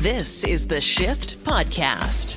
This is the Shift Podcast.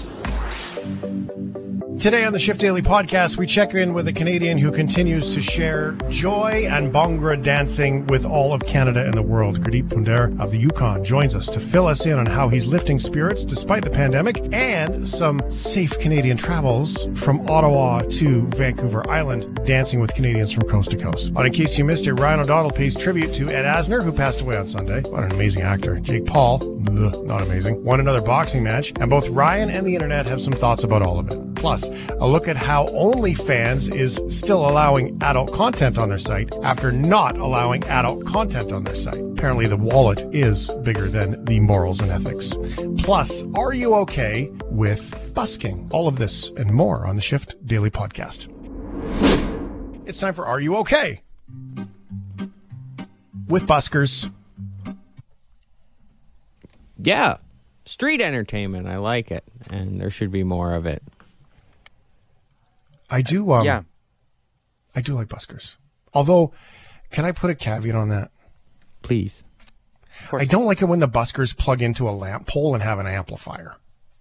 Today on the Shift Daily Podcast, we check in with a Canadian who continues to share joy and Bhangra dancing with all of Canada and the world. Gurdeep Poondare of the Yukon joins us to fill us in on how he's lifting spirits despite the pandemic and some safe Canadian travels from Ottawa to Vancouver Island, dancing with Canadians from coast to coast. And in case you missed it, Ryan O'Donnell pays tribute to Ed Asner, who passed away on Sunday. What an amazing actor. Jake Paul, not amazing, won another boxing match, and both Ryan and the internet have some thoughts about all of it. Plus, a look at how OnlyFans is still allowing adult content on their site after not allowing adult content on their site. Apparently, the wallet is bigger than the morals and ethics. Plus, are you okay with busking? All of this and more on the Shift Daily Podcast. It's time for Are You Okay? With buskers. Yeah, street entertainment. I like it, and there should be more of it. I do. I do like buskers. Although, can I put a caveat on that? Please. I don't like it when the buskers plug into a lamp pole and have an amplifier.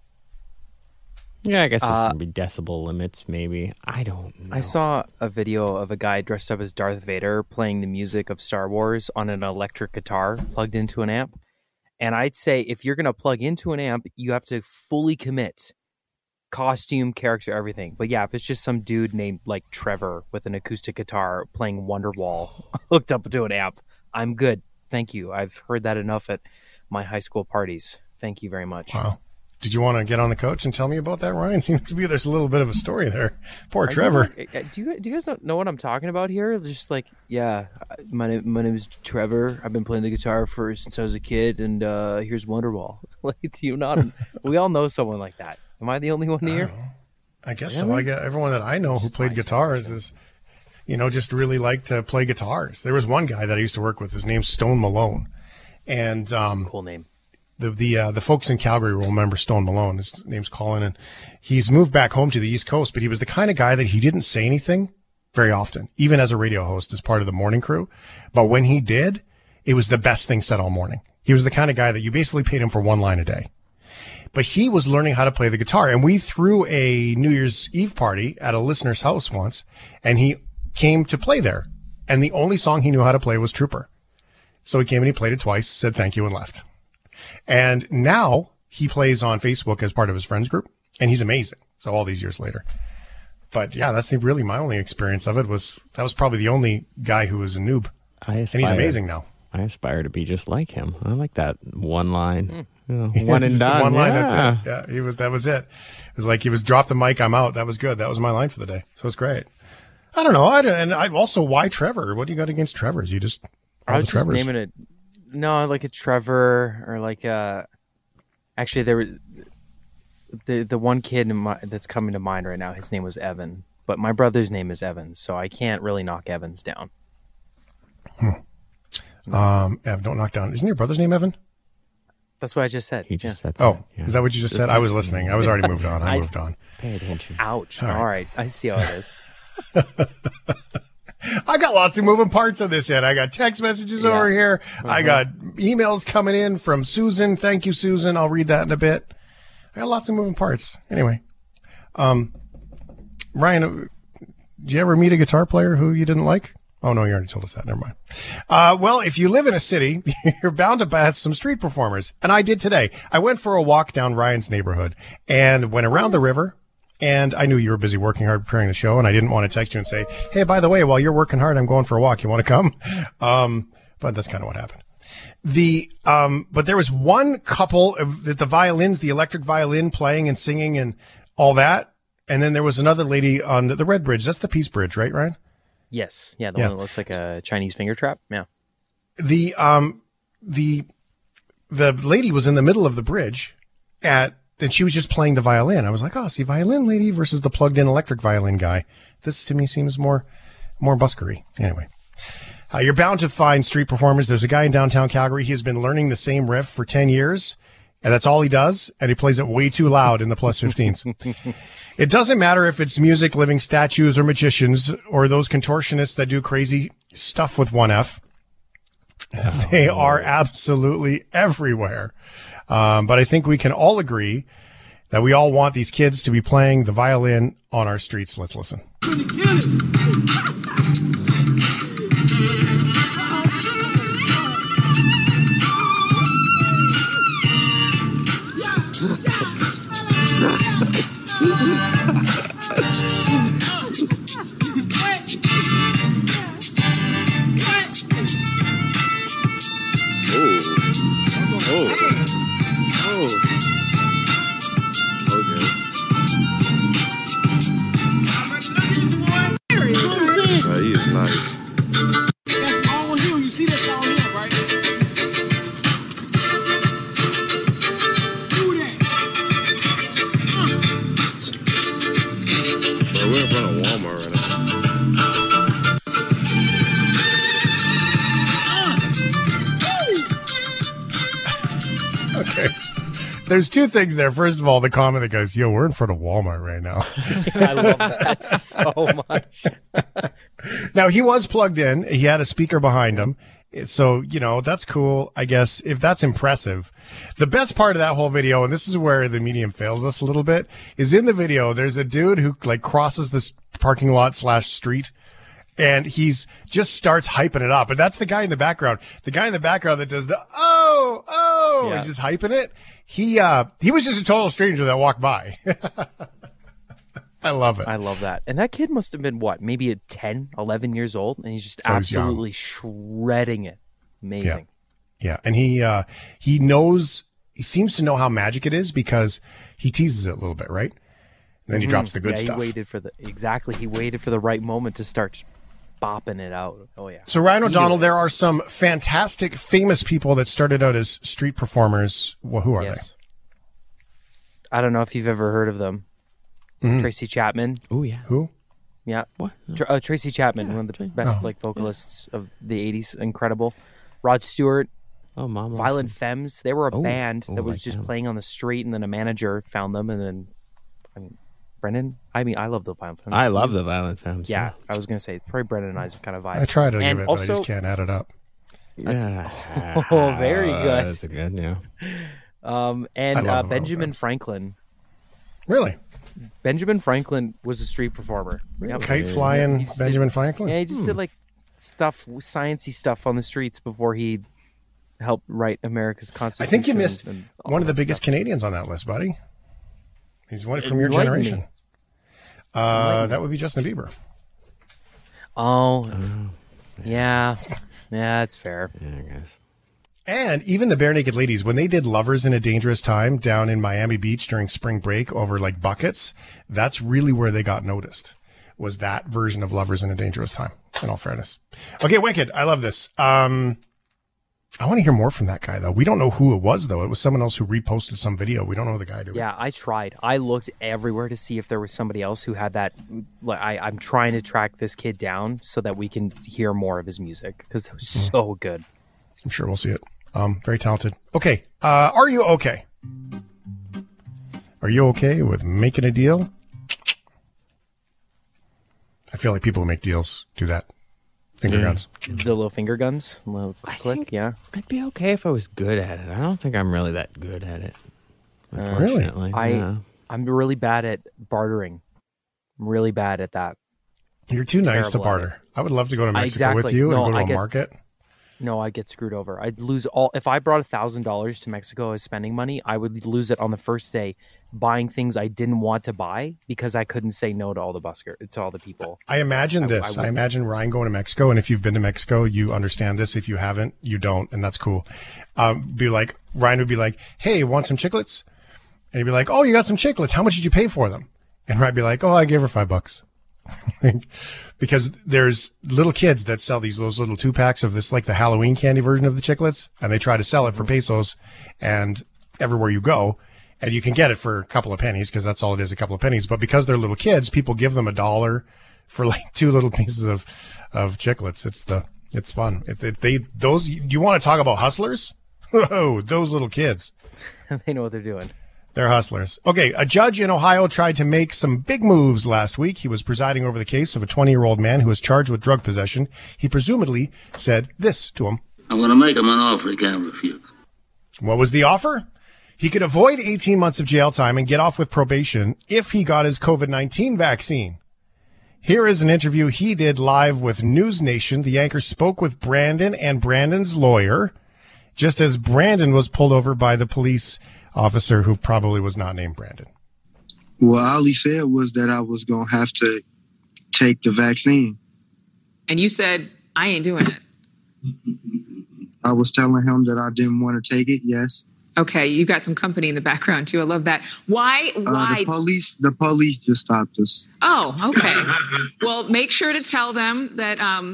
Yeah, I guess there should be decibel limits, maybe. I don't know. I saw a video of a guy dressed up as Darth Vader playing the music of Star Wars on an electric guitar plugged into an amp. And I'd say if you're going to plug into an amp, you have to fully commit. Costume, character, everything. But yeah, if it's just some dude named like Trevor with an acoustic guitar playing Wonderwall hooked up to an amp, I'm good. Thank you. I've heard that enough at my high school parties. Thank you very much. Wow. Did you want to get on the couch and tell me about that, Ryan? Seems to be there's a little bit of a story there. Poor Trevor. Do you guys know what I'm talking about here? Just like, yeah, my name is Trevor. I've been playing the guitar since I was a kid, and here's Wonderwall. Like, do you not? We all know someone like that. Am I the only one here? I guess so. I got everyone that I know who played guitars is, just really liked to play guitars. There was one guy that I used to work with. His name's Stone Malone, and cool name. The folks in Calgary will remember Stone Malone. His name's Colin, and he's moved back home to the East Coast. But he was the kind of guy that he didn't say anything very often, even as a radio host, as part of the morning crew. But when he did, it was the best thing said all morning. He was the kind of guy that you basically paid him for one line a day. But he was learning how to play the guitar. And we threw a New Year's Eve party at a listener's house once, and he came to play there. And the only song he knew how to play was Trooper. So he came and he played it twice, said thank you, and left. And now he plays on Facebook as part of his friends group, and he's amazing. So all these years later. But yeah, that's really my only experience of it that was probably the only guy who was a noob. And he's amazing now. I aspire to be just like him. I like that one line. One and done. One line, that's it. Yeah, that was it. It was like he was drop the mic, I'm out. That was good. That was my line for the day. So it's great. I don't know. Why Trevor? What do you got against Trevors? You just I was just naming it. No, like a Trevor or like actually there was the one kid that's coming to mind right now. His name was Evan, but my brother's name is Evan, so I can't really knock Evans down. Evan, don't knock down. Isn't your brother's name Evan? That's what I just said. He just said that. Oh, yeah. Is that what you just said? I was listening. I was already moved on. I moved on. Pay attention. Ouch. All right. I see how it is. I got lots of moving parts of this yet. I got text messages over here. I got emails coming in from Susan. Thank you, Susan. I'll read that in a bit. I got lots of moving parts. Anyway, Ryan, did you ever meet a guitar player who you didn't like? Oh, no, you already told us that. Never mind. Well, if you live in a city, you're bound to pass some street performers. And I did today. I went for a walk down Ryan's neighborhood and went around the river. And I knew you were busy working hard preparing the show, and I didn't want to text you and say, hey, by the way, while you're working hard, I'm going for a walk. You want to come? But that's kind of what happened. But there was one couple that the violins, the electric violin playing and singing and all that. And then there was another lady on the Red Bridge. That's the Peace Bridge, right, Ryan? Yes. Yeah. The one that looks like a Chinese finger trap. Yeah. The lady was in the middle of the bridge and she was just playing the violin. I was like, oh, see, violin lady versus the plugged in electric violin guy. This to me seems more buskery. Anyway, you're bound to find street performers. There's a guy in downtown Calgary. He has been learning the same riff for 10 years. And that's all he does. And he plays it way too loud in the plus 15s. It doesn't matter if it's music, living statues, or magicians, or those contortionists that do crazy stuff with one F. They are absolutely everywhere. But I think we can all agree that we all want these kids to be playing the violin on our streets. Let's listen. He is nice. That's all him. You see, that's all him, right? Do that. Bro, we're in front of Walmart right now. Okay. There's two things there. First of all, the comment that goes, yo, we're in front of Walmart right now. I love that so much. Now, he was plugged in. He had a speaker behind him. So, that's cool, I guess, if that's impressive. The best part of that whole video, and this is where the medium fails us a little bit, is in the video, there's a dude who crosses this parking lot / street, and he's just starts hyping it up. And that's the guy in the background. The guy in the background that does the, yeah. He's just hyping it. He was just a total stranger that walked by. I love it. I love that. And that kid must have been, maybe 10, 11 years old, and he's just absolutely shredding it. Amazing. Yeah. And he seems to know how magic it is because he teases it a little bit, right? And then he drops the good stuff. He waited for the right moment to start bopping it out. Oh, yeah. So, Ryan O'Donnell, there are some fantastic, famous people that started out as street performers. Well, who are they? I don't know if you've ever heard of them. Mm-hmm. Tracy Chapman. Oh, yeah. Who? Yeah. What? Tracy Chapman, one of the best vocalists of the 80s. Incredible. Rod Stewart. Oh, Mom. Violent Femmes. They were a band that was just them. playing on the street, and then a manager found them, and then, Brendan. I love the Violent Femmes. I love the Violent Femmes. Yeah, I was gonna say probably Brendan and I's kind of vibe. I tried to and give it, also, but I just can't add it up. Oh, very good. That's a good, yeah. And Benjamin Franklin. Really? Benjamin Franklin was a street performer. Yep. Kite flying Benjamin Franklin? Yeah, he just did sciencey stuff on the streets before he helped write America's Constitution. I think you missed one of the biggest Canadians on that list, buddy. He's one from your generation. That would be Justin Bieber. Oh, yeah. Yeah, that's fair. Yeah, I guess. And even the Bare Naked Ladies, when they did Lovers in a Dangerous Time down in Miami Beach during spring break over buckets, that's really where they got noticed, was that version of Lovers in a Dangerous Time, in all fairness. Okay, Wicked. I love this. I want to hear more from that guy, though. We don't know who it was, though. It was someone else who reposted some video. We don't know the guy doing it. Yeah, I tried. I looked everywhere to see if there was somebody else who had that. I'm trying to track this kid down so that we can hear more of his music because it was so good. I'm sure we'll see it. Very talented. Okay. Are you okay? Are you okay with making a deal? I feel like people who make deals do that. Finger guns. The little finger guns? Little click, yeah. I'd be okay if I was good at it. I don't think I'm really that good at it. Really? I'm really bad at bartering. I'm really bad at that. You're too nice to barter. I would love to go to Mexico with you and go to a market. No, I'd get screwed over. I'd lose all. If I brought $1,000 to Mexico as spending money, I would lose it on the first day buying things I didn't want to buy because I couldn't say no to all the people. I imagine this. I imagine Ryan going to Mexico, and if you've been to Mexico, you understand this. If you haven't, you don't, and that's cool. Ryan would be like, "Hey, want some chiclets?" And he'd be like, "Oh, you got some chiclets. How much did you pay for them?" And Ryan'd be like, "Oh, I gave her $5." Because there's little kids that sell those little 2-packs of this, like the Halloween candy version of the chiclets, and they try to sell it for pesos, and everywhere you go, and you can get it for a couple of pennies because that's all it is, a couple of pennies. But because they're little kids, people give them $1 for like 2 little pieces of chiclets. It's fun. You want to talk about hustlers? Oh, those little kids. They know what they're doing. They're hustlers. Okay, a judge in Ohio tried to make some big moves last week. He was presiding over the case of a 20-year-old man who was charged with drug possession. He presumably said this to him. I'm going to make him an offer he can't refuse. What was the offer? He could avoid 18 months of jail time and get off with probation if he got his COVID-19 vaccine. Here is an interview he did live with News Nation. The anchor spoke with Brandon and Brandon's lawyer, just as Brandon was pulled over by the police officer who probably was not named Brandon. Well, all he said was that I was going to have to take the vaccine. And you said, I ain't doing it. I was telling him that I didn't want to take it, yes. Okay, you got some company in the background, too. I love that. Why? The police just stopped us. Oh, okay. Well, make sure to tell them that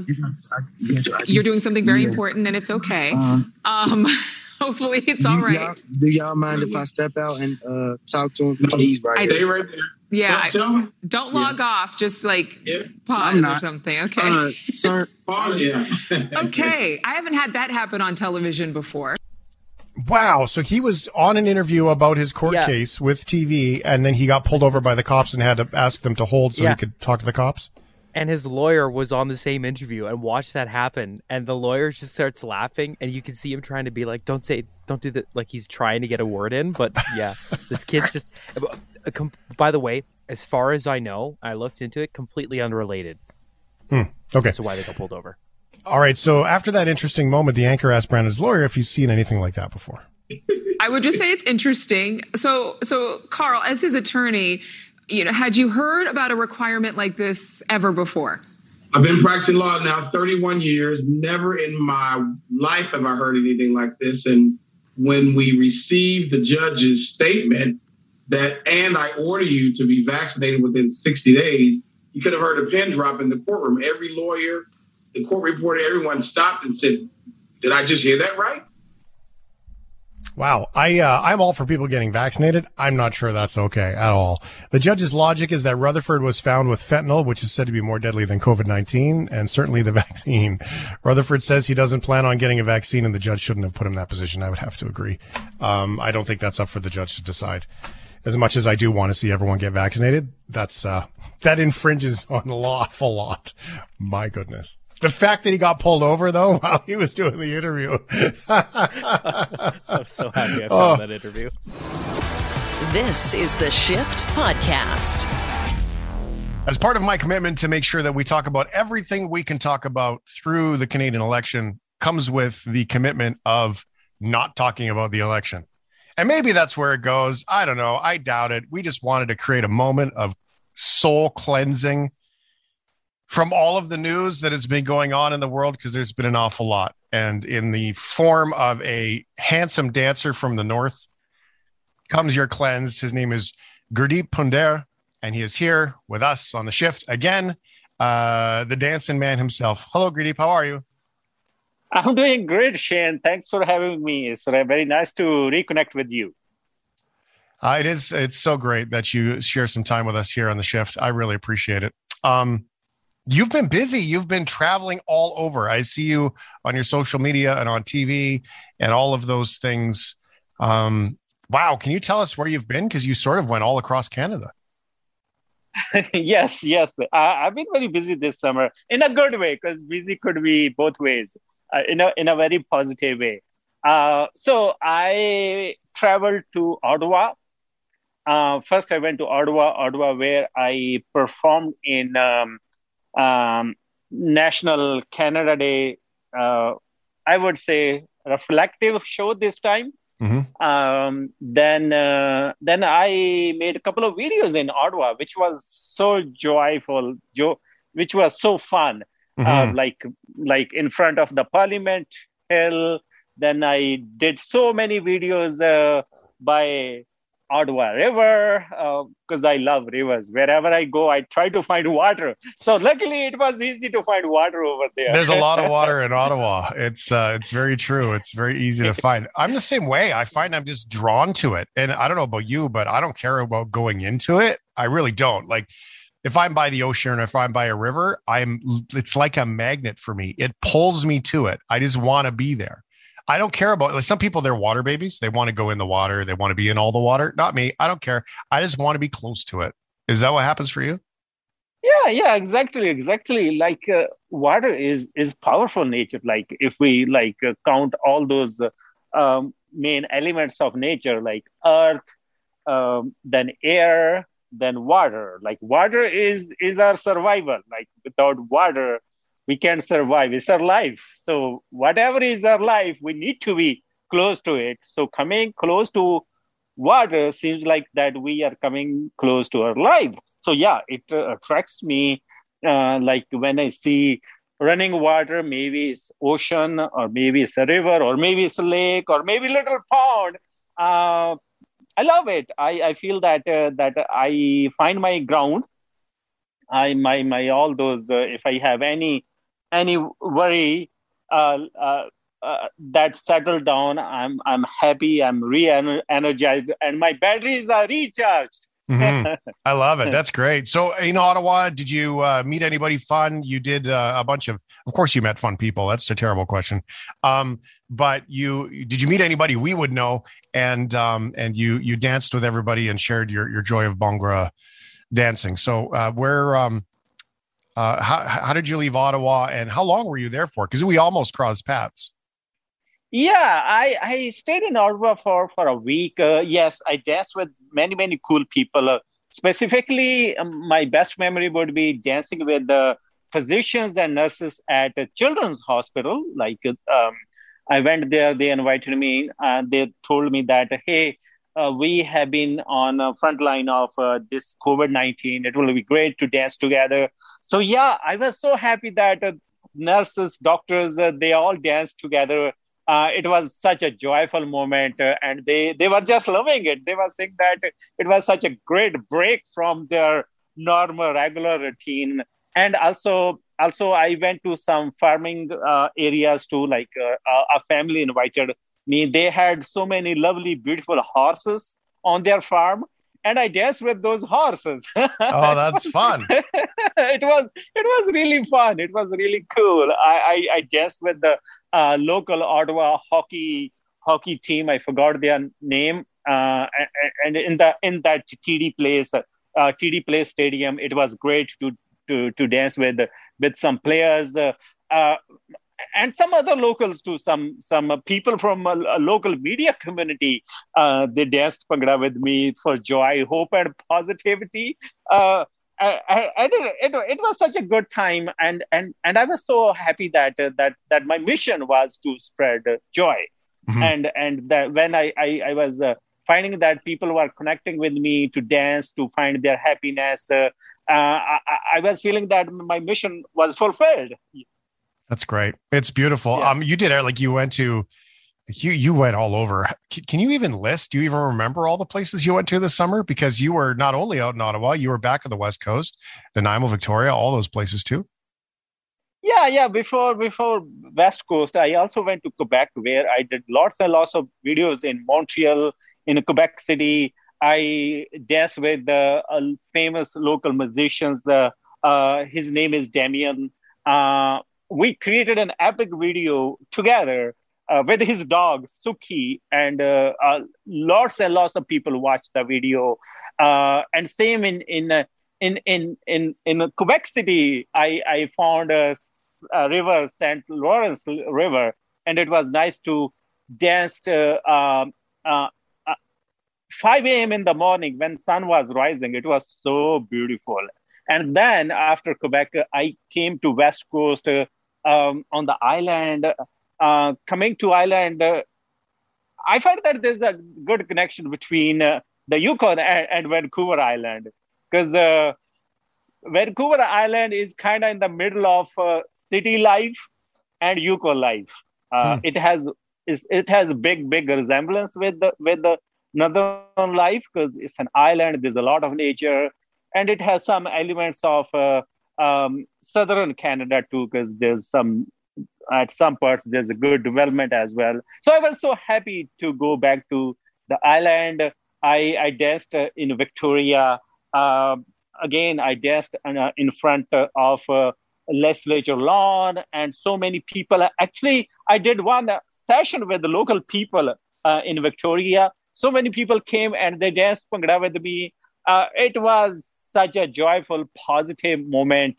you're doing something very important and it's okay. Hopefully it's all right. Do y'all mind if I step out and talk to him? He's right Stay right there. Yeah. Don't log off. Just pause or something. Okay. Sir. Oh, yeah. Okay. I haven't had that happen on television before. Wow. So he was on an interview about his court case with TV, and then he got pulled over by the cops and had to ask them to hold so he could talk to the cops? And his lawyer was on the same interview and watched that happen. And the lawyer just starts laughing, and you can see him trying to be like, don't do that. Like he's trying to get a word in. But yeah, this kid's just, by the way, as far as I know, I looked into it, completely unrelated. Okay. So why they got pulled over. All right. So after that interesting moment, the anchor asked Brandon's lawyer if he's seen anything like that before. I would just say it's interesting. So Carl, as his attorney, had you heard about a requirement like this ever before? I've been practicing law now 31 years. Never in my life have I heard anything like this. And when we received the judge's statement and I order you to be vaccinated within 60 days, you could have heard a pin drop in the courtroom. Every lawyer, the court reporter, everyone stopped and said, did I just hear that right? Wow. I'm all for people getting vaccinated. I'm not sure that's okay at all. The judge's logic is that Rutherford was found with fentanyl, which is said to be more deadly than COVID-19, and certainly the vaccine. Rutherford says he doesn't plan on getting a vaccine, and the judge shouldn't have put him in that position. I would have to agree. I don't think that's up for the judge to decide. As much as I do want to see everyone get vaccinated, that infringes on the law a lot. My goodness. The fact that he got pulled over, though, while he was doing the interview. I'm so happy I found that interview. This is the Shift Podcast. As part of my commitment to make sure that we talk about everything we can talk about through the Canadian election comes with the commitment of not talking about the election. And maybe that's where it goes. I don't know. I doubt it. We just wanted to create a moment of soul cleansing from all of the news that has been going on in the world, because there's been an awful lot. And in the form of a handsome dancer from the north comes your cleanse. His name is Gurdeep Punder, and he is here with us on the shift again, the dancing man himself. Hello, Gurdeep. How are you? I'm doing great, Shane. Thanks for having me. It's very nice to reconnect with you. It's so great that you share some time with us here on the shift. I really appreciate it. You've been busy. You've been traveling all over. I see you on your social media and on TV and all of those things. Wow. Can you tell us where you've been? Because you sort of went all across Canada. Yes. I've been very busy this summer in a good way, because busy could be both ways, in a very positive way. So I traveled to Ottawa. First, I went to Ottawa, where I performed in National Canada Day, I would say reflective show this time. Mm-hmm. Then I made a couple of videos in Ottawa, which was so joyful, which was so fun. Mm-hmm. Like in front of the Parliament Hill. Then I did so many videos by Ottawa River, because I love rivers. Wherever I go, I try to find water. So luckily, it was easy to find water over there. There's a lot of water in Ottawa. It's very true. It's very easy to find. I'm the same way. I find I'm just drawn to it. And I don't know about you, but I don't care about going into it. I really don't. Like, if I'm by the ocean or if I'm by a river, it's like a magnet for me. It pulls me to it. I just want to be there. I don't care about, like, some people, they're water babies. They want to go in the water. They want to be in all the water. Not me. I don't care. I just want to be close to it. Is that what happens for you? Yeah, exactly. Like water is powerful nature. Like if we count all those main elements of nature, like earth, then air, then water. Like water is our survival. Like without water, we can't survive. It's our life. So whatever is our life, we need to be close to it. So coming close to water seems like that we are coming close to our life. So yeah, it attracts me. Like when I see running water, maybe it's ocean, or maybe it's a river, or maybe it's a lake, or maybe little pond. I love it. I feel that I find my ground. My all those. If I have any worry, that settle down. I'm happy. I'm re-energized, and my batteries are recharged. Mm-hmm. I love it. That's great. So in Ottawa, did you meet anybody fun? You did a bunch of course you met fun people. That's a terrible question. But did you meet anybody we would know? And you danced with everybody and shared your joy of Bhangra dancing. So how did you leave Ottawa, and how long were you there for? Because we almost crossed paths. Yeah, I stayed in Ottawa for a week. Yes, I danced with many cool people. Specifically, my best memory would be dancing with the physicians and nurses at a children's hospital. Like I went there, they invited me, and they told me that, hey, we have been on the front line of this COVID-19. It will be great to dance together. So yeah, I was so happy that nurses, doctors, they all danced together. It was such a joyful moment, and they were just loving it. They were saying that it was such a great break from their normal, regular routine. And also I went to some farming areas too. Like a family invited me. They had so many lovely, beautiful horses on their farm, and I danced with those horses. Oh, that's fun. It was really fun. It was really cool. I danced with the local Ottawa hockey team. I forgot their name. And in that TD Place Stadium, it was great to dance with some players and some other locals too. Some people from a local media community. They danced Bhangra with me for joy, hope, and positivity. It was such a good time, and I was so happy that my mission was to spread joy. Mm-hmm. And that when I was finding that people were connecting with me to dance, to find their happiness, I was feeling that my mission was fulfilled. That's great. It's beautiful. Yeah. You did it like you went all over. Can you even list? Do you even remember all the places you went to this summer? Because you were not only out in Ottawa, you were back on the West Coast, Nanaimo, Victoria, all those places too. Yeah. Before West Coast, I also went to Quebec, where I did lots and lots of videos in Montreal, in Quebec City. I danced with famous local musicians. His name is Damien. We created an epic video together with his dog Suki, and lots and lots of people watched the video. And same in Quebec City, I found a river, St. Lawrence River, and it was nice to dance 5 a.m. in the morning when sun was rising. It was so beautiful. And then after Quebec, I came to West Coast on the island. Coming to island, I felt that there's a good connection between the Yukon and Vancouver Island, because Vancouver Island is kind of in the middle of city life and Yukon life. It has big resemblance with the northern life, because it's an island. There's a lot of nature, and it has some elements of southern Canada too, because at some parts there's a good development as well. So I was so happy to go back to the island. I danced in Victoria. Again, I danced in front of Legislature lawn, and so many people. Actually, I did one session with the local people in Victoria. So many people came and they danced Bhangra with me. It was such a joyful, positive moment.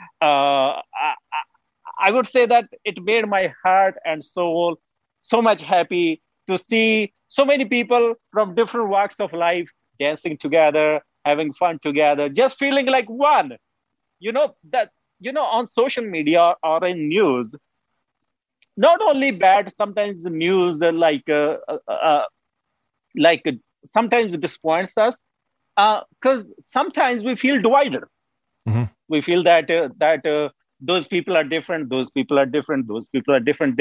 I would say that it made my heart and soul so much happy to see so many people from different walks of life dancing together, having fun together, just feeling like one. On social media or in news, not only bad, sometimes the news sometimes disappoints us because sometimes we feel divided. Mm-hmm. We feel that those people are different, those people are different, those people are different.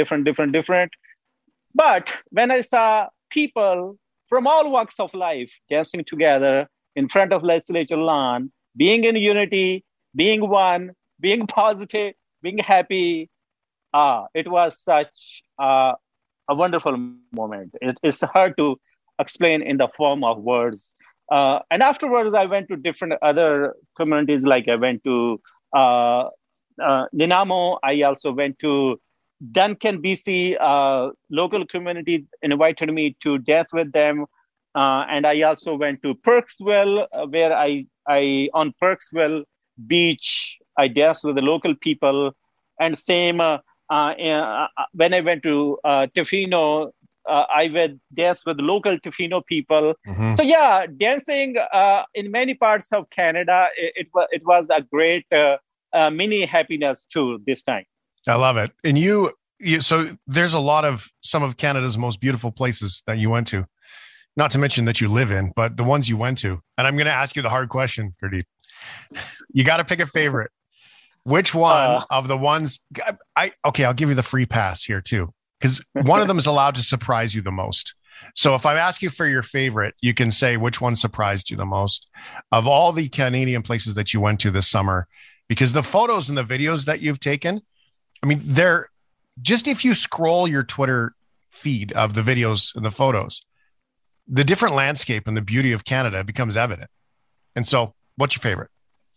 But when I saw people from all walks of life dancing together in front of legislature lawn, being in unity, being one, being positive, being happy, it was such a wonderful moment. It's hard to explain in the form of words. And afterwards, I went to different other communities, like I went to Nanaimo. I also went to Duncan, BC. Local community invited me to dance with them. And I also went to Perksville, where I on Perksville Beach, I danced with the local people. And same when I went to Tofino, I would dance with local Tofino people. Mm-hmm. So yeah, dancing in many parts of Canada, it was a great mini happiness too this time. I love it. And so there's a lot of some of Canada's most beautiful places that you went to, not to mention that you live in, but the ones you went to. And I'm going to ask you the hard question, Gurdeep. You got to pick a favorite. Which one of the ones? I'll give you the free pass here too, because one of them is allowed to surprise you the most. So if I ask you for your favorite, you can say which one surprised you the most of all the Canadian places that you went to this summer, because the photos and the videos that you've taken, I mean, they're just, if you scroll your Twitter feed of the videos and the photos, the different landscape and the beauty of Canada becomes evident. And so what's your favorite?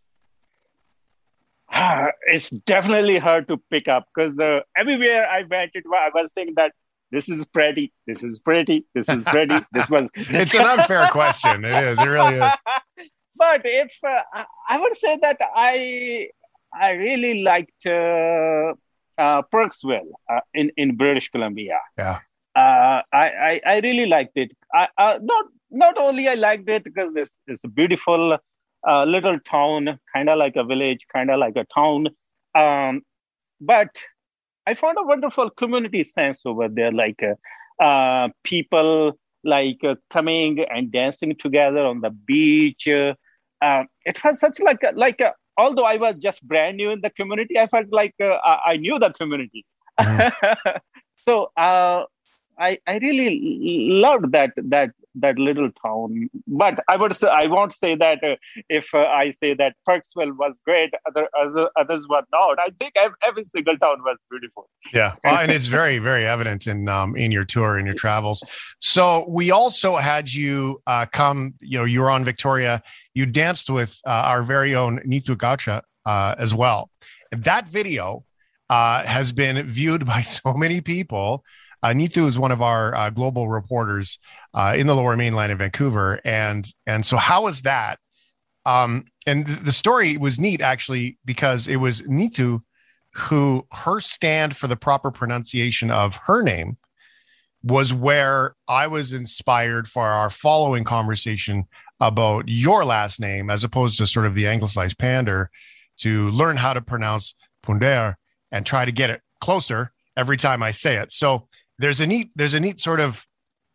It's definitely hard to pick up because everywhere I went, I was saying that this is pretty, this is pretty, this is pretty. It's an unfair question. It is. It really is. But if I would say that I really liked Perksville in British Columbia. Yeah. I really liked it. Not only I liked it because it's a beautiful little town, kind of like a village, kind of like a town. But I found a wonderful community sense over there, like people like coming and dancing together on the beach. It was such like although I was just brand new in the community, I felt like I knew the community. Mm-hmm. So I really loved that little town. But I won't say that if I say that Perksville was great, others were not. I think every single town was beautiful. Yeah, well, and it's very, very evident in your tour, in your travels. So we also had you come. You were on Victoria. You danced with our very own Neetu Gaucha as well. And that video has been viewed by so many people. Neetu is one of our global reporters in the Lower Mainland in Vancouver. And so how was that? And the story was neat, actually, because it was Neetu who, her stand for the proper pronunciation of her name was where I was inspired for our following conversation about your last name, as opposed to sort of the anglicized pander, to learn how to pronounce Punder and try to get it closer every time I say it. So there's a neat sort of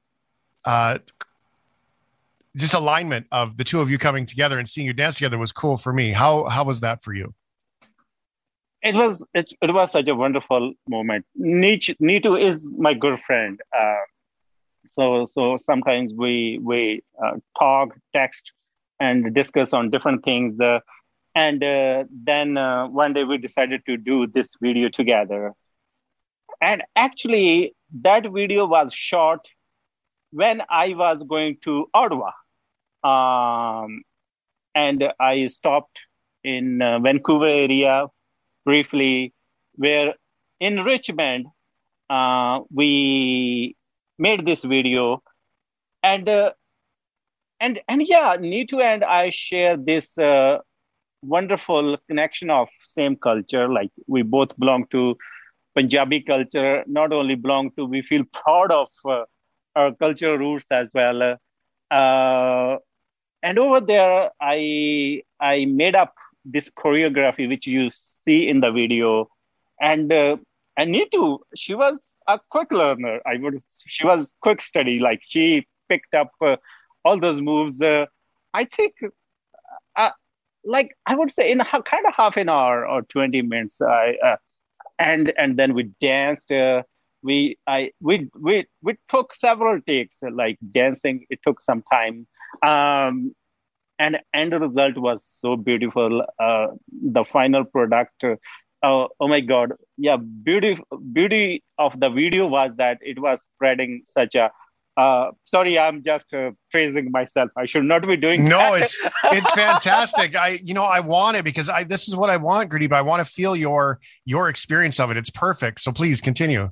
just alignment of the two of you coming together and seeing you dance together was cool for me. How was that for you? It was such a wonderful moment. Neetu is my good friend. So sometimes we talk, text, and discuss on different things. And then one day we decided to do this video together. And actually, that video was shot when I was going to Ottawa. And I stopped in Vancouver area briefly, where in Richmond, we made this video. And yeah, Neetu and I share this wonderful connection of same culture. Like we both belong to Punjabi culture. Not only belong to, we feel proud of our cultural roots as well. And over there, I made up this choreography which you see in the video, and Neetu, she was a quick learner. She was quick study. Like she picked up all those moves. I think, like I would say, in kind of half an hour or 20 minutes. And then we danced. We took several takes. Like dancing, it took some time. And the result was so beautiful. The final product. Oh my God! Yeah, beauty of the video was that it was spreading such a. Sorry, I'm just praising myself. I should not be doing No, that. it's fantastic. I want it because this is what I want, Gurdeep. I want to feel your experience of it. It's perfect. So please continue.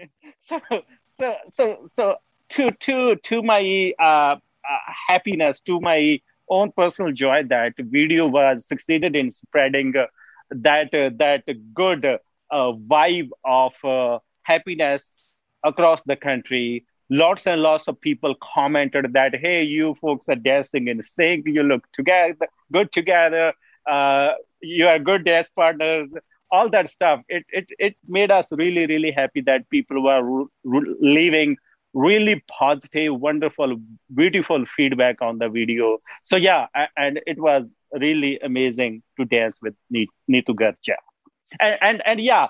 So to my happiness, to my own personal joy, that video was succeeded in spreading that good vibe of happiness across the country. Lots and lots of people commented that, hey, you folks are dancing in sync. You look good together. You are good dance partners. All that stuff. It made us really, really happy that people were leaving really positive, wonderful, beautiful feedback on the video. So yeah, and it was really amazing to dance with Neetu Garcha. And yeah,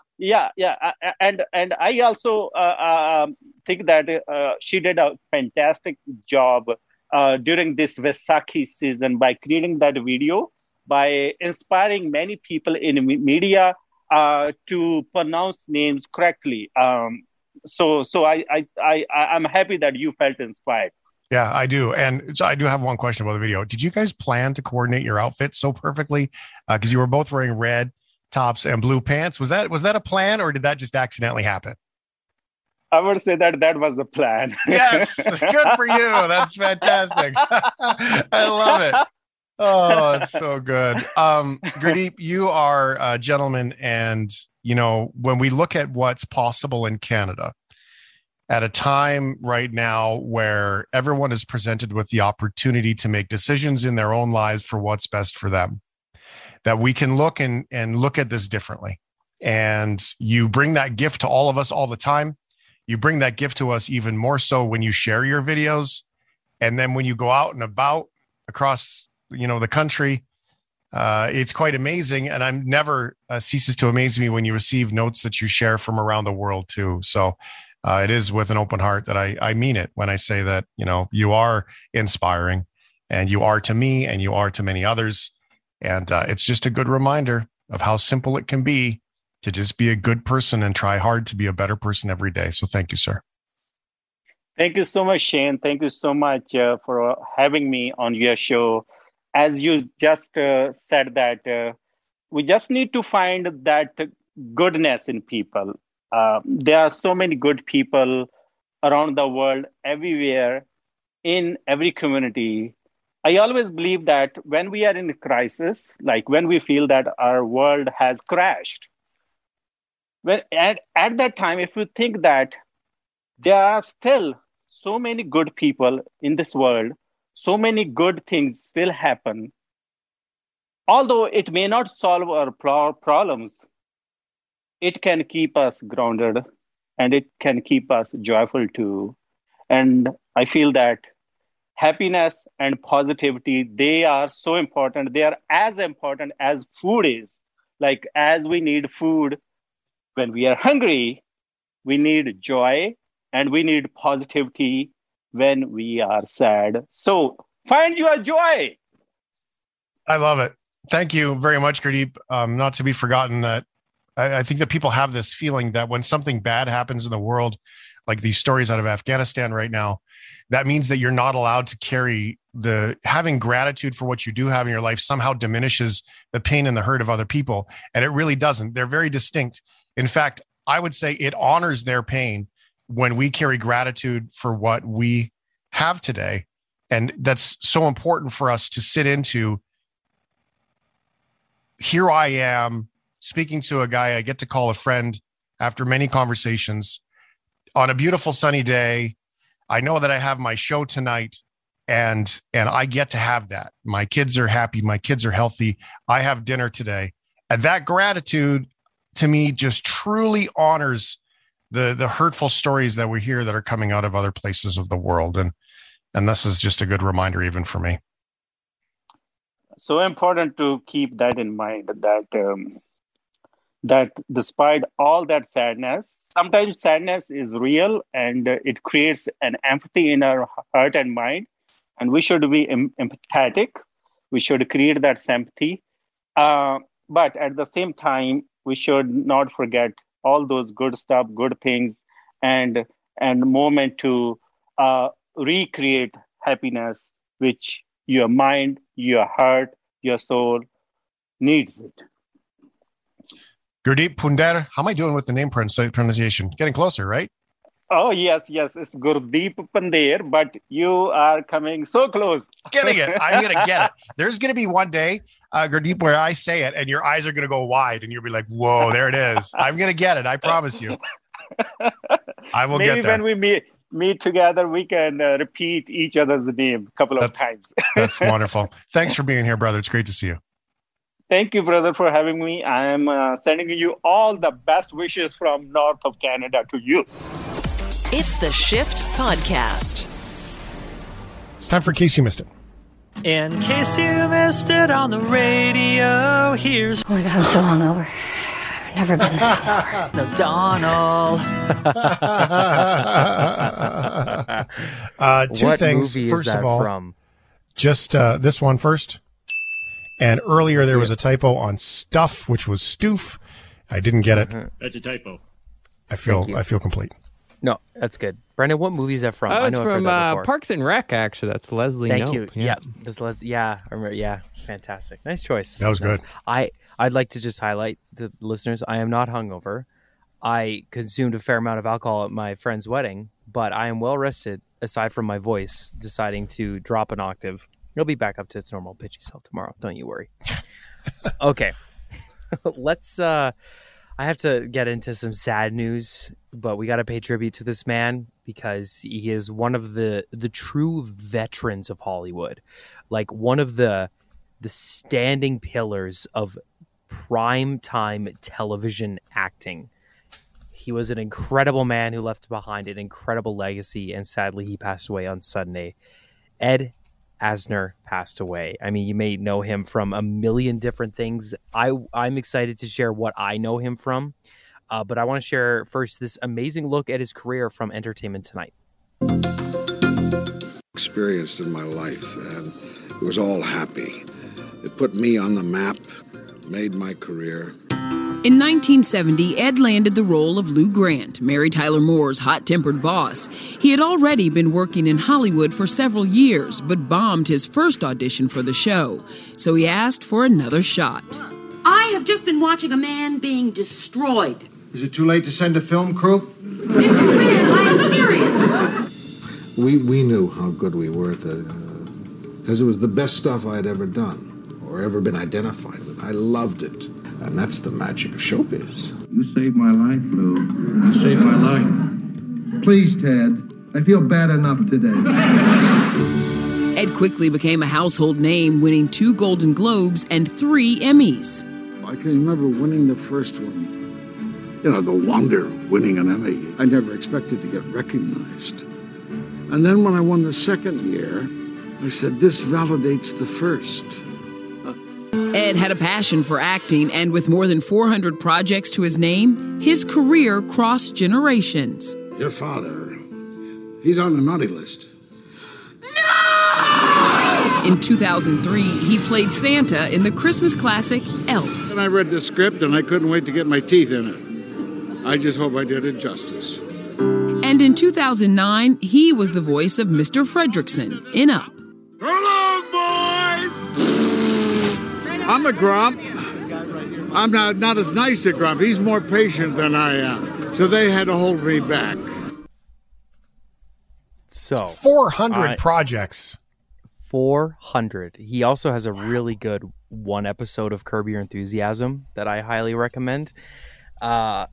and I also think that she did a fantastic job during this Vaisakhi season by creating that video, by inspiring many people in media to pronounce names correctly. So I'm happy that you felt inspired. Yeah, I do. And so I do have one question about the video. Did you guys plan to coordinate your outfits so perfectly? Because you were both wearing red tops and blue pants. Was that a plan, or did that just accidentally happen? I would say that was a plan. Yes, good for you. That's fantastic. I love it. Oh, it's so good. Gurdeep, you are a gentleman, and when we look at what's possible in Canada at a time right now where everyone is presented with the opportunity to make decisions in their own lives for what's best for them, that we can look and look at this differently. And you bring that gift to all of us all the time. You bring that gift to us even more so when you share your videos. And then when you go out and about across, the country, it's quite amazing. And I'm never ceases to amaze me when you receive notes that you share from around the world too. So it is with an open heart that I mean it when I say that, you are inspiring, and you are to me, and you are to many others. And it's just a good reminder of how simple it can be to just be a good person and try hard to be a better person every day. So thank you, sir. Thank you so much, Shane. Thank you so much for having me on your show. As you just said that we just need to find that goodness in people. There are so many good people around the world, everywhere, in every community. I always believe that when we are in a crisis, like when we feel that our world has crashed, at that time, if you think that there are still so many good people in this world, so many good things still happen, although it may not solve our problems, it can keep us grounded, and it can keep us joyful too. And I feel that happiness and positivity, they are so important. They are as important as food is. Like as we need food when we are hungry, we need joy, and we need positivity when we are sad. So find your joy. I love it. Thank you very much, Gurdeep. Not to be forgotten that I think that people have this feeling that when something bad happens in the world, like these stories out of Afghanistan right now, that means that you're not allowed to carry having gratitude for what you do have in your life somehow diminishes the pain and the hurt of other people. And it really doesn't. They're very distinct. In fact, I would say it honors their pain when we carry gratitude for what we have today, And that's so important for us to sit into. Here I am speaking to a guy I get to call a friend after many conversations on a beautiful sunny day. I know that I have my show tonight, and I get to have that. My kids are happy. My kids are healthy. I have dinner today. And that gratitude to me just truly honors the hurtful stories that we hear that are coming out of other places of the world. And this is just a good reminder even for me. So important to keep that in mind, that despite all that sadness, sometimes sadness is real and it creates an empathy in our heart and mind. And we should be empathetic. We should create that sympathy. But at the same time, we should not forget all those good stuff, good things, and moment to recreate happiness, which your mind, your heart, your soul needs it. Gurdeep Punder, how am I doing with the name pronunciation? Getting closer, right? Oh, yes. It's Gurdeep Punder, but you are coming so close. Getting it. I'm going to get it. There's going to be one day, Gurdeep, where I say it and your eyes are going to go wide and you'll be like, whoa, there it is. I'm going to get it. I promise you. I will get there. Maybe when we meet together, we can repeat each other's name a couple of times. That's wonderful. Thanks for being here, brother. It's great to see you. Thank you, brother, for having me. I am sending you all the best wishes from north of Canada to you. It's the Shift Podcast. It's time for Case You Missed It. In case you missed it on the radio, here's... Oh my God, I'm so hungover. I've never been this hungover. No, Donald. Two what things. Movie First is that of all, from? just this one first. And earlier there was a typo on stuff, which was stoof. I didn't get it. That's a typo. I feel complete. No, that's good. Brendan, what movie is that from? Oh, it's I've from heard that before. Parks and Rec, actually. That's Leslie Thank Knope. you. Yeah. I remember. Yeah, fantastic. Nice choice. That was good. I'd like to just highlight to the listeners, I am not hungover. I consumed a fair amount of alcohol at my friend's wedding, but I am well rested, aside from my voice deciding to drop an octave. It'll be back up to its normal pitchy self tomorrow. Don't you worry. Okay. Let's... I have to get into some sad news, but we got to pay tribute to this man because he is one of the true veterans of Hollywood, like one of the standing pillars of primetime television acting. He was an incredible man who left behind an incredible legacy, and sadly he passed away on Sunday. Ed Asner passed away. I mean, you may know him from a million different things. I'm excited to share what I know him from, but I want to share first this amazing look at his career from Entertainment Tonight. Experienced in my life, and it was all happy. It put me on the map, made my career. In 1970, Ed landed the role of Lou Grant, Mary Tyler Moore's hot-tempered boss. He had already been working in Hollywood for several years, but bombed his first audition for the show. So he asked for another shot. I have just been watching a man being destroyed. Is it too late to send a film crew? Mr. Grant, I am serious. We knew how good we were at the... because it was the best stuff I had ever done, or ever been identified with. I loved it. And that's the magic of showbiz. You saved my life, Lou. You saved my life. Please, Ted. I feel bad enough today. Ed quickly became a household name, winning 2 Golden Globes and 3 Emmys. I can remember winning the first one. You know, the wonder of winning an Emmy. I never expected to get recognized. And then when I won the second year, I said, this validates the first. Ed had a passion for acting, and with more than 400 projects to his name, his career crossed generations. Your father, he's on the naughty list. No! In 2003, he played Santa in the Christmas classic Elf. And I read the script, and I couldn't wait to get my teeth in it. I just hope I did it justice. And in 2009, he was the voice of Mr. Fredrickson in Up. I'm a grump. I'm not as nice a grump. He's more patient than I am. So they had to hold me back. So 400 projects. 400. He also has a really good one episode of Curb Your Enthusiasm that I highly recommend. But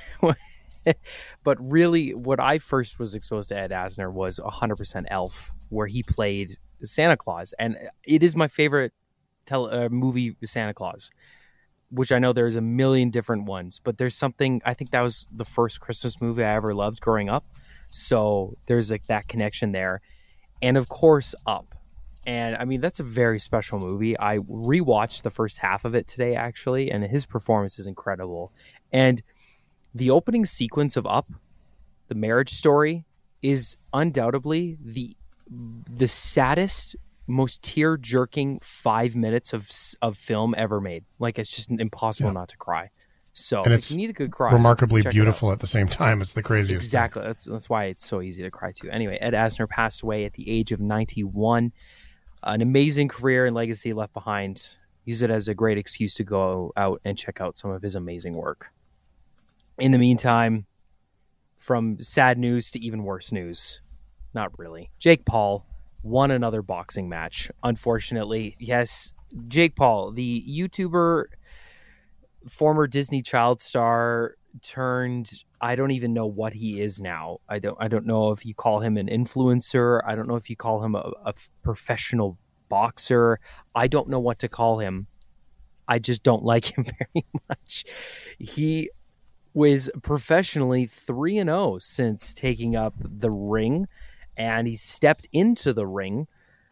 really, what I first was exposed to Ed Asner was 100% Elf, where he played Santa Claus. And it is my favorite movie, Santa Claus, which I know there's a million different ones. But there's something, I think that was the first Christmas movie I ever loved growing up. So there's like that connection there. And of course, Up. And I mean, that's a very special movie. I rewatched the first half of it today, actually, and his performance is incredible. And the opening sequence of Up, the marriage story, is undoubtedly the saddest, most tear-jerking 5 minutes of film ever made. Like, it's just impossible not to cry. So and if you need a good cry, remarkably beautiful at the same time. It's the craziest. Exactly. That's why it's so easy to cry to. Anyway, Ed Asner passed away at the age of 91. An amazing career and legacy left behind. Use it as a great excuse to go out and check out some of his amazing work. In the meantime, from sad news to even worse news, not really. Jake Paul won another boxing match. Unfortunately, yes, Jake Paul, the YouTuber, former Disney child star turned, I don't even know what he is now. I don't know if you call him an influencer. I don't know if you call him a professional boxer. I don't know what to call him. I just don't like him very much. He was professionally 3-0 since taking up the ring, and he stepped into the ring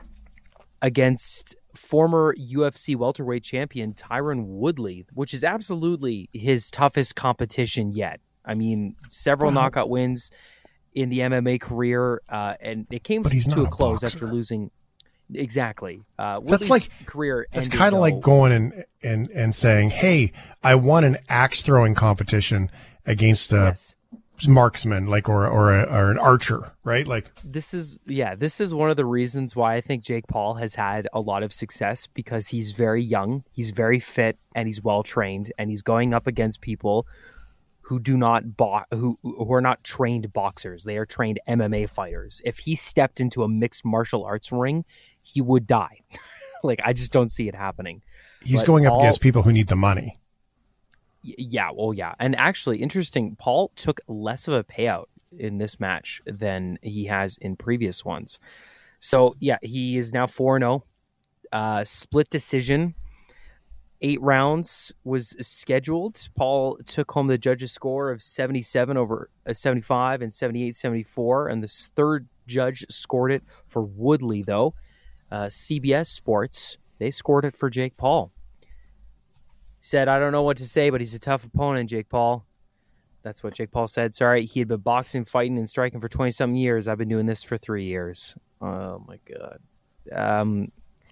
against former UFC welterweight champion Tyron Woodley, which is absolutely his toughest competition yet. I mean, several knockout wins in the MMA career, and it came to a close after losing. Exactly. That's like career. It's kind of like going and saying, "Hey, I won an axe throwing competition against a marksman, like or an archer," right? Like this is one of the reasons why I think Jake Paul has had a lot of success, because he's very young, he's very fit, and he's well trained, and he's going up against people who who are not trained boxers. They are trained MMA fighters. If he stepped into a mixed martial arts ring, he would die. Like, I just don't see it happening. He's going up against people who need the money. Yeah, well, yeah. And actually, interesting, Paul took less of a payout in this match than he has in previous ones. So, yeah, he is now 4-0. Split decision. 8 rounds was scheduled. Paul took home the judges' score of 77 over 75 and 78-74, and this third judge scored it for Woodley, though. CBS Sports, they scored it for Jake Paul. Said, "I don't know what to say, but he's a tough opponent, Jake Paul." That's what Jake Paul said. Sorry, he had been boxing, fighting, and striking for 20-something years. I've been doing this for 3 years. Oh, my God.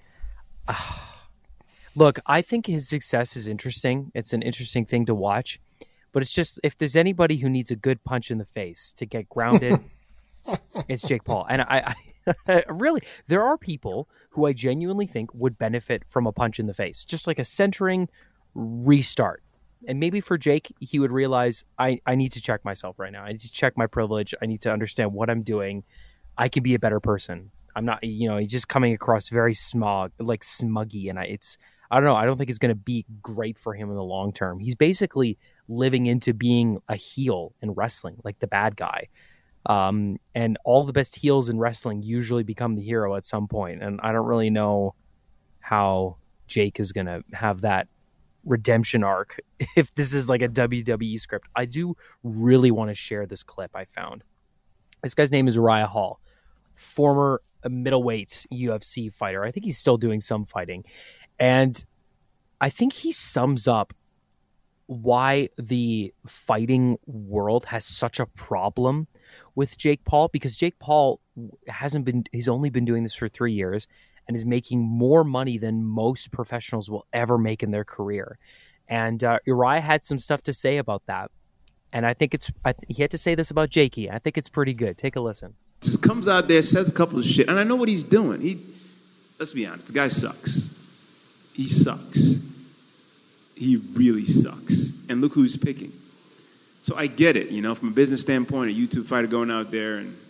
Look, I think his success is interesting. It's an interesting thing to watch. But it's just, if there's anybody who needs a good punch in the face to get grounded, it's Jake Paul. And I really, there are people who I genuinely think would benefit from a punch in the face. Just like a centering restart. And maybe for Jake, he would realize, I need to check myself right now. I need to check my privilege. I need to understand what I'm doing. I can be a better person. I'm not, he's just coming across very smuggy. And I don't know. I don't think it's going to be great for him in the long term. He's basically living into being a heel in wrestling, like the bad guy. And all the best heels in wrestling usually become the hero at some point. And I don't really know how Jake is going to have that redemption arc if this is like a WWE script. I do really want to share this clip I found. This guy's name is Uriah Hall, former middleweight UFC fighter. I think he's still doing some fighting. And I think he sums up why the fighting world has such a problem with Jake Paul, because Jake Paul he's only been doing this for 3 years and is making more money than most professionals will ever make in their career. And Uriah had some stuff to say about that. And I think he had to say this about Jakey. I think it's pretty good. Take a listen. Just comes out there, says a couple of shit, and I know what he's doing. Let's be honest, the guy sucks. He sucks. He really sucks. And look who's picking. So I get it, from a business standpoint, a YouTube fighter going out there and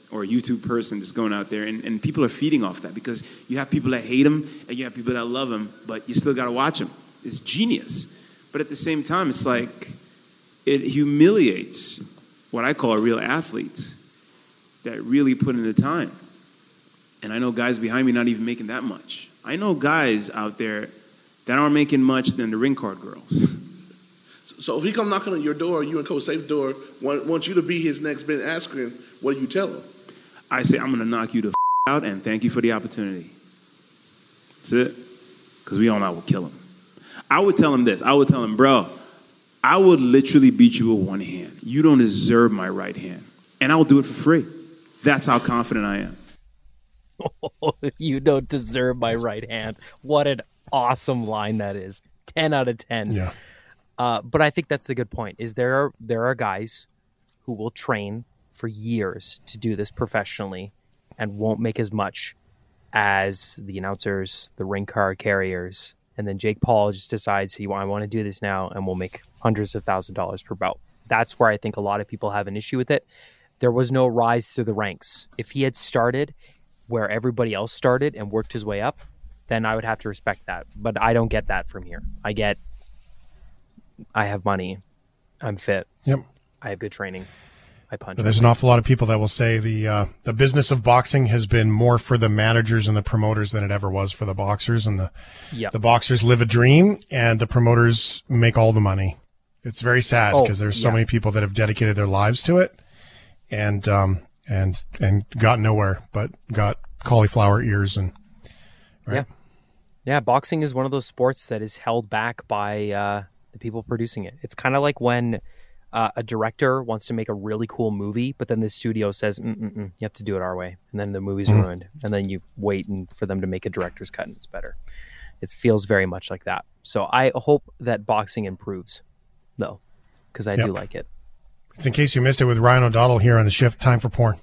or a YouTube person just going out there, and people are feeding off that because you have people that hate him and you have people that love him, but you still got to watch him. It's genius. But at the same time, it's like it humiliates what I call real athletes that really put in the time. And I know guys behind me not even making that much. I know guys out there that aren't making much than the ring card girls. So if he come knocking on your door, you and Coach Safe's door, want you to be his next Ben Askren, what do you tell him? I say, I'm going to knock you the out and thank you for the opportunity. That's it. Because we all know I would kill him. I would tell him this. I would tell him, bro, I would literally beat you with one hand. You don't deserve my right hand. And I will do it for free. That's how confident I am. You don't deserve my right hand. What an awesome line that is. 10 out of 10. Yeah. But I think that's the good point, is there are guys who will train for years to do this professionally and won't make as much as the announcers, the ring card carriers, and then Jake Paul just decides, I want to do this now, and we'll make hundreds of thousands of dollars per bout. That's where I think a lot of people have an issue with it. There was no rise through the ranks. If he had started where everybody else started and worked his way up, then I would have to respect that. But I don't get that from here. I have money. I'm fit. Yep. I have good training. I punch. But there's an awful lot of people that will say the business of boxing has been more for the managers and the promoters than it ever was for the boxers. And the boxers live a dream and the promoters make all the money. It's very sad because there's so many people that have dedicated their lives to it and got nowhere, but got cauliflower ears and right. Yeah. Boxing is one of those sports that is held back by the people producing it. It's kind of like when a director wants to make a really cool movie, but then the studio says, you have to do it our way. And then the movie's ruined. And then you wait for them to make a director's cut and it's better. It feels very much like that. So I hope that boxing improves, though, because I do like it. It's in case you missed it with Ryan O'Donnell here on The Shift. Time for porn.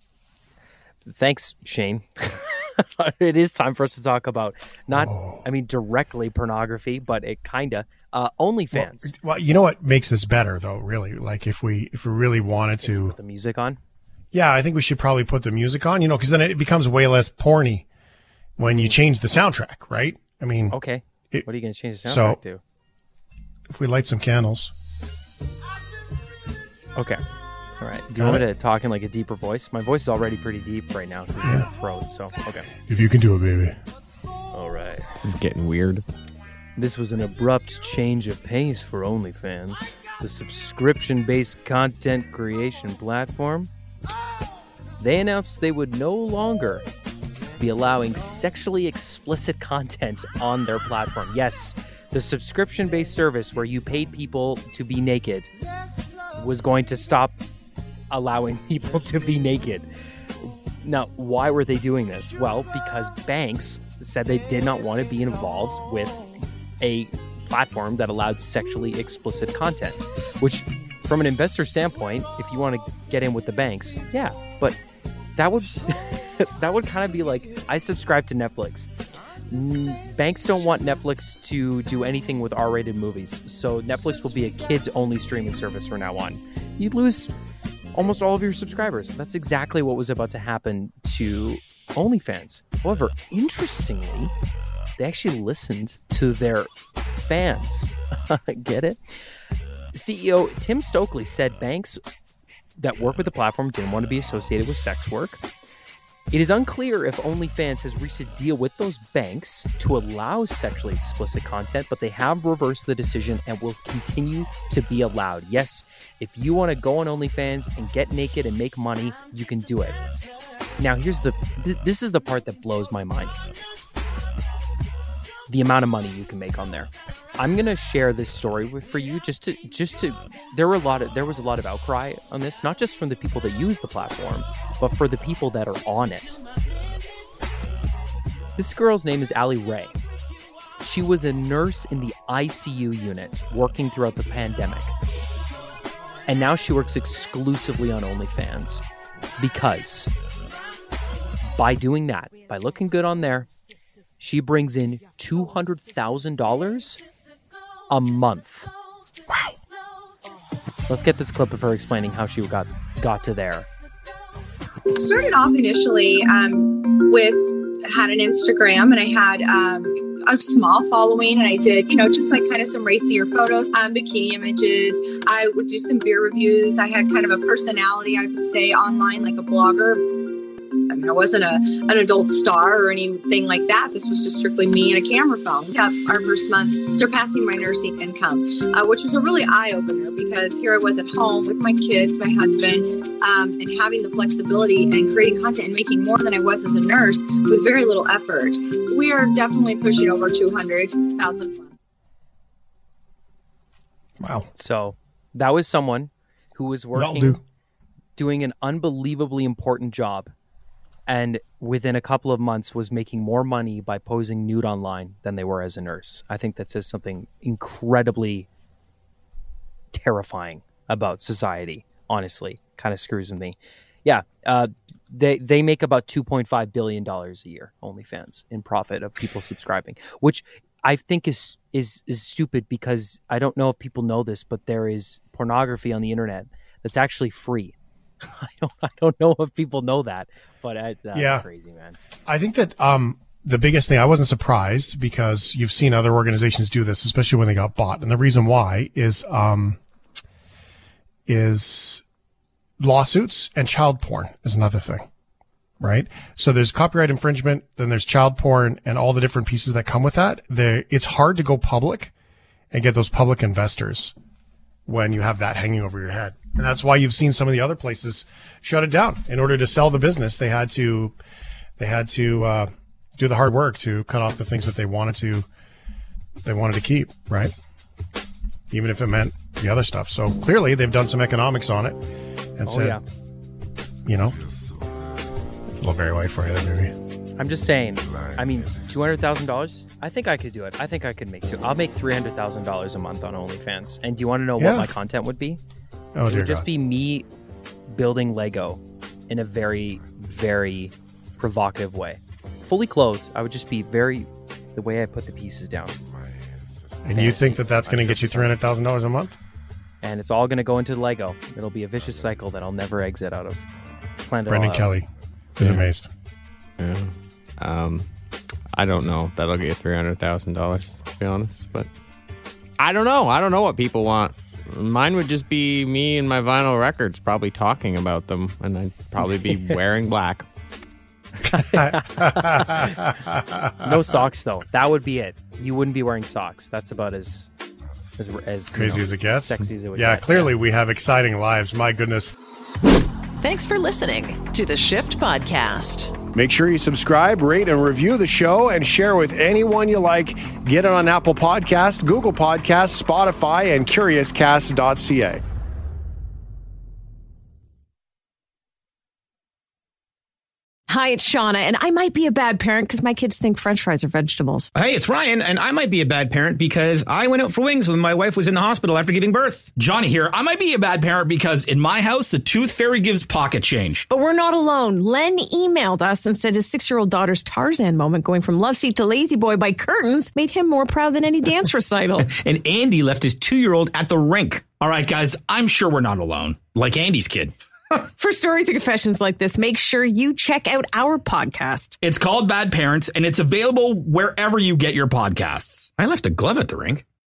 Thanks, Shane. It is time for us to talk about directly pornography, but it kind of OnlyFans. Well, you know what makes this better, though, really? Like if we really wanted to put the music on. Yeah, I think we should probably put the music on, because then it becomes way less porny when you change the soundtrack, right? I mean, okay. What are you going to change the soundtrack to? If we light some candles. Okay. All right. Do you want me to talk in like a deeper voice? My voice is already pretty deep right now because it's froze. So, okay. If you can do it, baby. All right. This is getting weird. This was an abrupt change of pace for OnlyFans, the subscription-based content creation platform. They announced they would no longer be allowing sexually explicit content on their platform. Yes, the subscription-based service where you paid people to be naked was going to stop allowing people to be naked. Now, why were they doing this? Well, because banks said they did not want to be involved with a platform that allowed sexually explicit content, which from an investor standpoint, if you want to get in with the banks, yeah, but that would that would kind of be like, I subscribe to Netflix. Banks don't want Netflix to do anything with R-rated movies, so Netflix will be a kids-only streaming service from now on. You'd lose almost all of your subscribers. That's exactly what was about to happen to OnlyFans. However, interestingly, they actually listened to their fans. Get it? CEO Tim Stokely said banks that work with the platform didn't want to be associated with sex work. It is unclear if OnlyFans has reached a deal with those banks to allow sexually explicit content, but they have reversed the decision and will continue to be allowed. Yes, if you want to go on OnlyFans and get naked and make money, you can do it. Now, this is the part that blows my mind. The amount of money you can make on there. I'm gonna share this story for you just to. There was a lot of outcry on this, not just from the people that use the platform, but for the people that are on it. This girl's name is Allie Ray. She was a nurse in the ICU unit working throughout the pandemic, and now she works exclusively on OnlyFans because by doing that, by looking good on there, she brings in $200,000 a month. Wow. Let's get this clip of her explaining how she got to there. Started off initially had an Instagram, and I had a small following, and I did, just like kind of some racier photos, bikini images. I would do some beer reviews. I had kind of a personality, I would say, online, like a blogger. I mean, I wasn't an adult star or anything like that. This was just strictly me and a camera phone. Our first month surpassing my nursing income, which was a really eye-opener, because here I was at home with my kids, my husband, and having the flexibility and creating content and making more than I was as a nurse with very little effort. We are definitely pushing over 200,000. Wow. So that was someone who was working, doing an unbelievably important job, and within a couple of months was making more money by posing nude online than they were as a nurse. I think that says something incredibly terrifying about society, honestly. Kind of screws with me. Yeah, they make about $2.5 billion a year, OnlyFans, in profit of people subscribing, which I think is stupid, because I don't know if people know this, but there is pornography on the internet that's actually free. I don't know if people know that, but that's crazy, man. I think that the biggest thing, I wasn't surprised, because you've seen other organizations do this, especially when they got bought. And the reason why is lawsuits, and child porn is another thing, right? So there's copyright infringement, then there's child porn, and all the different pieces that come with that. It's hard to go public and get those public investors when you have that hanging over your head. And that's why you've seen some of the other places shut it down. In order to sell the business, they had to do the hard work to cut off the things that they wanted to keep, right? Even if it meant the other stuff. So clearly they've done some economics on it and said, it's a little very white for you there, maybe. I'm just saying, I mean, $200,000, I think I could do it. I think I could make I'll make $300,000 a month on OnlyFans. And do you want to know what my content would be? Oh, it would just be me building Lego in a very, very provocative way. Fully clothed, I would just be the way I put the pieces down. And you think that that's going to get you $300,000 a month? And it's all going to go into Lego. It'll be a vicious cycle that I'll never exit out of. Brendan Kelly is amazed. Yeah. I don't know if that'll get you $300,000, to be honest. But I don't know. I don't know what people want. Mine would just be me and my vinyl records probably talking about them, and I'd probably be wearing black. No socks, though. That would be it. You wouldn't be wearing socks. That's about as crazy as it gets. Sexy as it would get. Clearly yeah. We have exciting lives. My goodness. Thanks for listening to the Shift Podcast. Make sure you subscribe, rate, and review the show, and share with anyone you like. Get it on Apple Podcasts, Google Podcasts, Spotify, and CuriousCast.ca. Hi, it's Shauna, and I might be a bad parent because my kids think French fries are vegetables. Hey, it's Ryan, and I might be a bad parent because I went out for wings when my wife was in the hospital after giving birth. Johnny here. I might be a bad parent because in my house, the tooth fairy gives pocket change. But we're not alone. Len emailed us and said his 6-year-old daughter's Tarzan moment going from love seat to lazy boy by curtains made him more proud than any dance recital. And Andy left his 2-year-old at the rink. All right, guys, I'm sure we're not alone. Like Andy's kid. For stories and confessions like this, make sure you check out our podcast. It's called Bad Parents, and it's available wherever you get your podcasts. I left a glove at the rink.